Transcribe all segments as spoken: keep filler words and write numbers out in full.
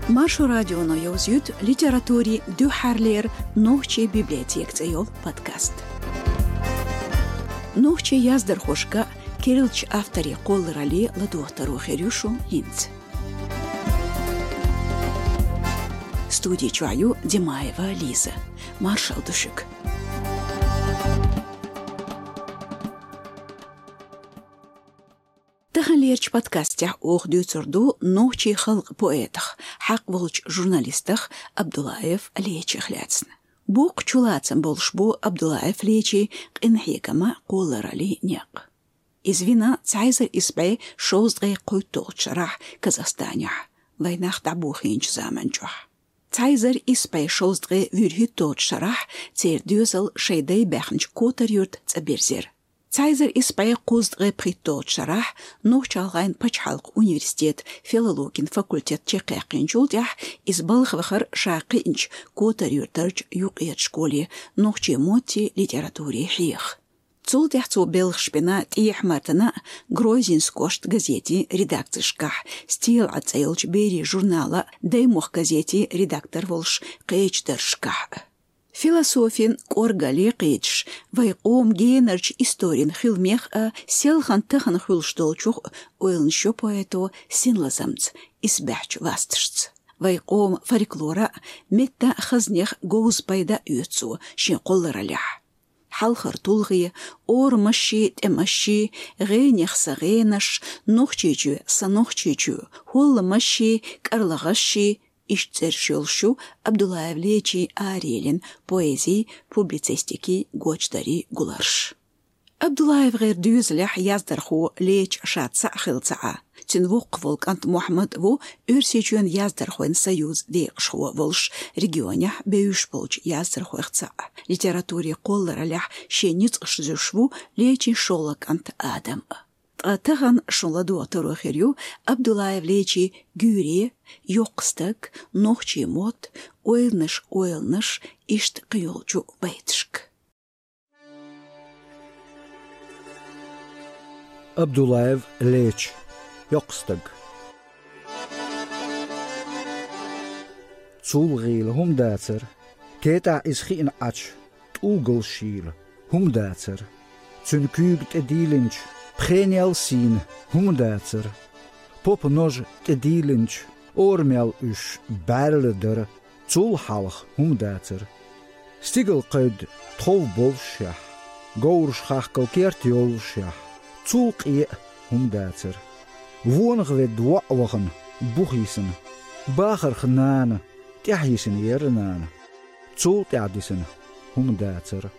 Маршу радионо ёзют литератури дюхарлер нохчи библиотек цейол подкаст. Нохчи яздар хошка Кириллч автори қолырали ладуқтару херюшу инц. Студии чую Димаева Лиза. Маршал Душик. تخليرش подкастях ох дюцурду нохчи халк поэтах, хак волч журналистах Абдулаев Лечи хляцн. Бук чулацам болшбу Абдулаев Лечи қинхикама қолырали няк. Извина цайзер испай шоздгай қойтолч рах Казахстаня. Вайнах табухинч заманчух. Цайзер испай шоздгай вюрхитолч рах цер дюзел шейдай бахнч котар юрт цабирзер. Цайзер испай қоздгай притолч рах нохчалгайн пачхалк университет филологин факультет чекақин жулдях избалх вахар шақинч котар юртарч юқият школе нохчи моти литературе хих. Цулдях цу белх шпина тиях мартана Грозинскошт газети редакцишках стил ацейлч бери журнала даймох газети редактор волш қейчдершках. Философин коргали қейчш вайқом генерч историн хилмех а селхан тахан хулштолчух ойлншо поэту синлазамц избяч вастшц. Вайқом фольклора метта хазнех гоузпайда юцу шин қолыралях. حلخر طلغي اور مشي تمشي غينيخ سغينش نوخچيچو سنوخچيچو هول مشي كرلغشي ишцершелшу Абдулаев Лечи Арелин поэзии публицистики гочдари гуларш. Абдулаев غير дюзлях яздарху Леч шатса хилцаа. Тинвук волкант Мухаммад во үрсечуен яздархуен союз векшху волш регионях беюш полч яздархуехца. Литературе қолларалях шениц шзюшву Лечи шолакант Адам. Таган шонладу атарухерю Абдулаев Лечи гюри, йоқстак, нохчи мот, ойлныш ойлныш, ишт қиолчу байтшк. Абдулаев Леч, йоқстак. Цулгил хумдацер, кета is geen ach, улгылшил, хумдацер, цункюгт эдилинч, Pgenial zien, humdater. Poppenoj tedilinch, oormel us barleder, zulhalch humdater. Stigelkuid trovbolshach, gourschach kalkeertjolshach, zulkie humdater. Wonig we dwawagen, boegisen, bager genane, tjahisen jerenane. Zultjadisen humdater.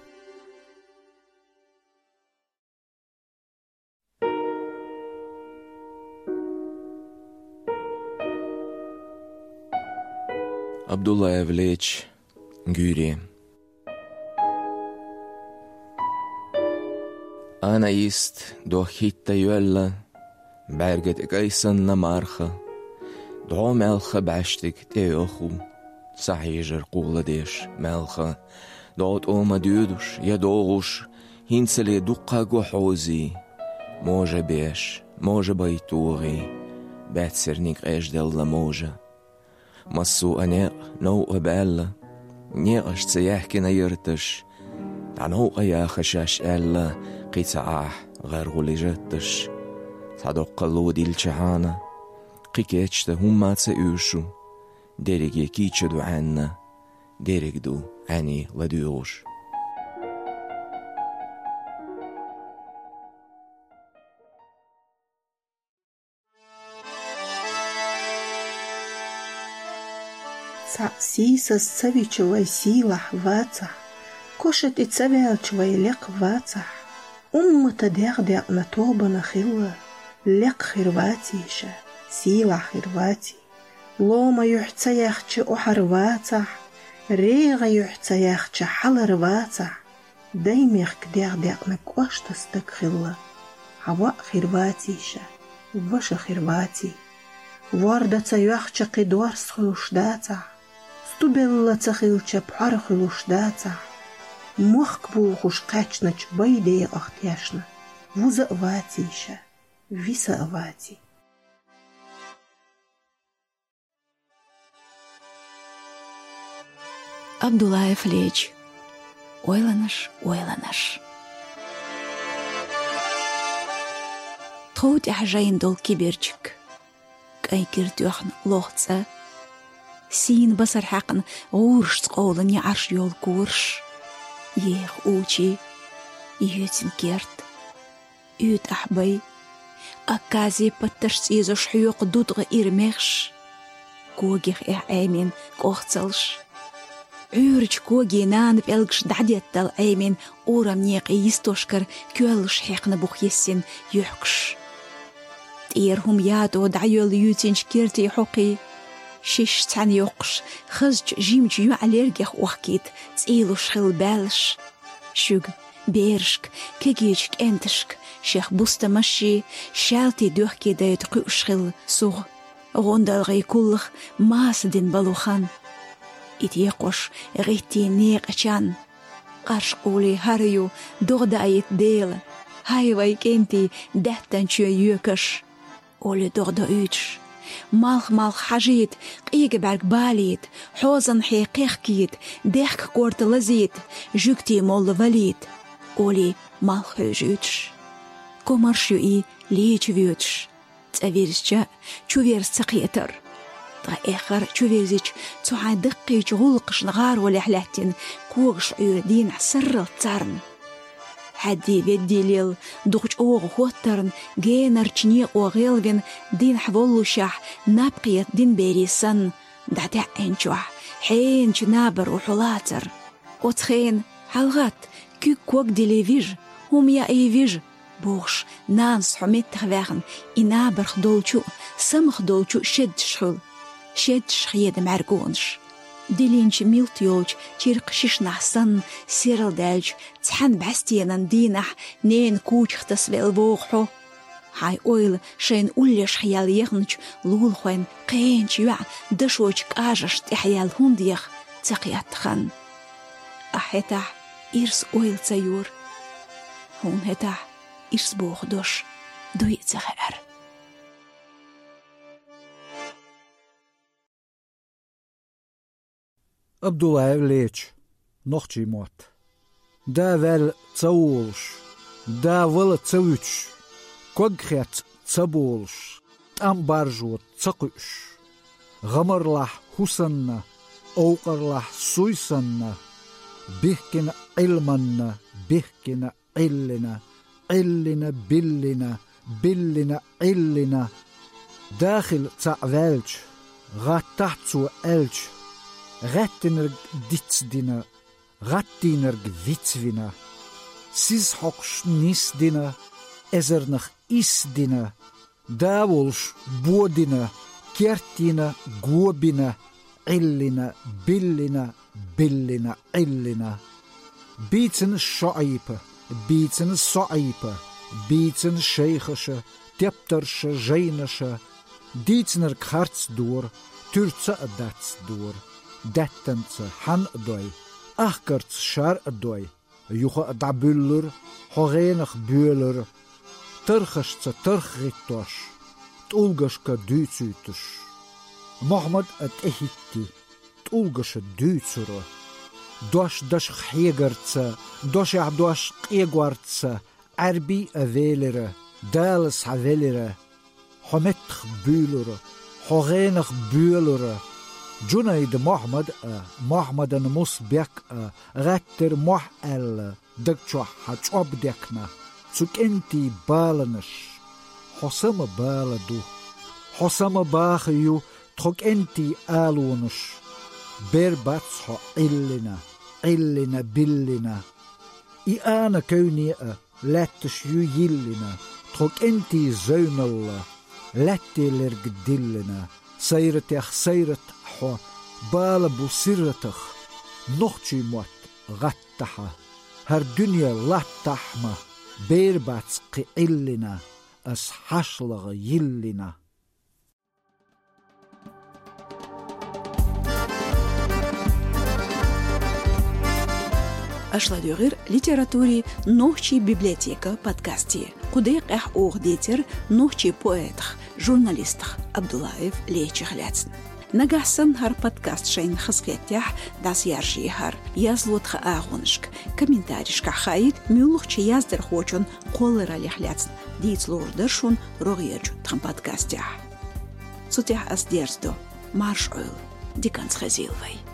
Абдулаев Леч Гюри. Ana ist durch hitta juella, berget geisan na marcha, do melcha bastig teochu, sahijer qula desh melcha, dot oma dudush, yadogush, hinsele duqa guhozi, moja besh, moja baituri, betsernik ejdella moja. Масу анеq نو أبألا نيقش تسيحكي نيرتش تعنو أياخشاش ألا قيتعاح غير غولي جتش تعدق اللودي الشعانة قيكيتش هم تسيوشو ديريك يكيتش دو عنا ديريك دو عني لديوش Сисас цавичевай силах вацах, кошет и цавялчевай лек вацах. Уммата дердер на торбана хилла, лек хирватиша, сила хирвати. Лома юхцаяхче охар вацах, рега юхцаяхче халар вацах. Даймех дердер на кошта стак хилла, хава хирватиша, ваша хирвати. Варда цаяхче кидвар схлушдацах. Тубелла цахилча пхархилушдаца, мохкбу хушкачнач байдея ахтяшна, вуза аватиша, виса авати. Абдуллаев Леч. Ойланыш, ойланыш. Тхот яхжайн дол киберчик. Кайкир тюхн лохца. Син басар хақн ғурш цқолын я арш йол курш. Ех учи. Ютин керт. Ют ахбай. Акази патташ изош хюк дудга ирмехш. Когих эх эймин кохцалш. Үрч коги нанып элгш дадеттал эймин урам неқ истошкар кюэлш хекна бух ессин юхкш. Тирхум ядо дайол ютинч керти хуқи. Шиш цан юқш, хызч жимч ю аллергих ухкит, цилуш хил белш. Шуг, бершк, кегичк энтшк, шех буста маши, шалти духки дайт кушхил, суг. Гондалгай куллах мас дин балухан. Ит еқош рити неқчан. Қарш қули харю дордайт дел. Хайвай кенти дәттан чуя юкаш. Оли дорда үч. Малх малх хажит, қиге балит, хозан хейқиқкит, дехк корт лазит, жүкти моллы валит. Оли малх үч. Комаршу и леч вюч. Цаверсча чуверс цақиетер. Та эхар чуверзич цуха дыққич ғулқш нғар олихлаттин куғш үйрдин сыррыл царн. Хадди веддилил духч оғы хоттарн генарчни оғелвин дин хволлушах напқиет дин берисан дата энчуах хейнч набар ухулатер. Отхейн халгат кюк куак дилевиж умя эйвиж Богш нанс хуметтх вегн инабар хдолчу сам хдолчу шедшхул шедшхиед маргонш. Дилинч милт йолч чирк шишнахсан сирл дальч цхан бастиянан динах нен кучхтас велвохо. Хай ойл шейн уллеш хял ехнч лулхойн қейнч юа дышоч кажаш тихял хундиях цақиятхан. Ахета ирс ойл цаюр. Хун хета ирс бохдош дуйцахар. Abdullah Leach, nog iemand. Daar wel tsaulsh, daar wel tsawuch, kogget tsabolsh, ambarjot tsakush. Gamarlah husanna, oqarlah suisanna, bihkina ilmanna, bihkina illina, illina billina, billina illina. Dakhil tsa'velch, gatahtsu elch. Rättinerg ditsdina, rättinerg vitsvina, sizhoksh nisdina, ezernach isdina, davolsh bodina, kertina, gobina, illina, billina, billina, illina. Bietsen shaipa, bietsen saipa, bietsen sheichasha, teptersha, jeinasha, ditsner khartsdoor, turtsa adatsdoor. Dettentse han doi, achkerts schar doi, juche dabuller, hogenig bueller, turgestse turgrittosh, tulgeske duitsutus. Mohammed het ehitti, tulgesche duitsure, dosh dosh hegertse, dosh ja dosh egwartse, arbi avelere, dales havelere, hometch buellere, hogenig buellere. Junaid Mohammed, Mohammed en Mosbek, Retter Mohel, Dikchwa Hatsobdekna, Tsukenti Balanish, Hossama Baladu, Hossama Bahayu, Trokenti Alunish, Berbatsho Illina, Illina Billina, Iana Kunia, Lettish Yillina, Trokenti Zuinella, Lettilergdillina, Seiret ech Seiret. Bala sirretach, nochtje mot, gattaha, haar dunya lattahma, beerbats qillina, as haslage yillina. Ашладюгир литератури нохчи библиотека подкасти. Кудек эх охдетер нохчи поэтх, журналистх Абдуллаев Леч хляцн. نجحسن هر بودكاست شين خسقتيح داس يارجي هر يازلوت خاغونشك كومنتاريشك خايد ميولوخ چي يازدر خوچون قولر алихляцн ديتلور درشون روغيرجو تخم بودكاستيح سوتيح اس ديرزدو مارش اويل دي كانس خزيلوي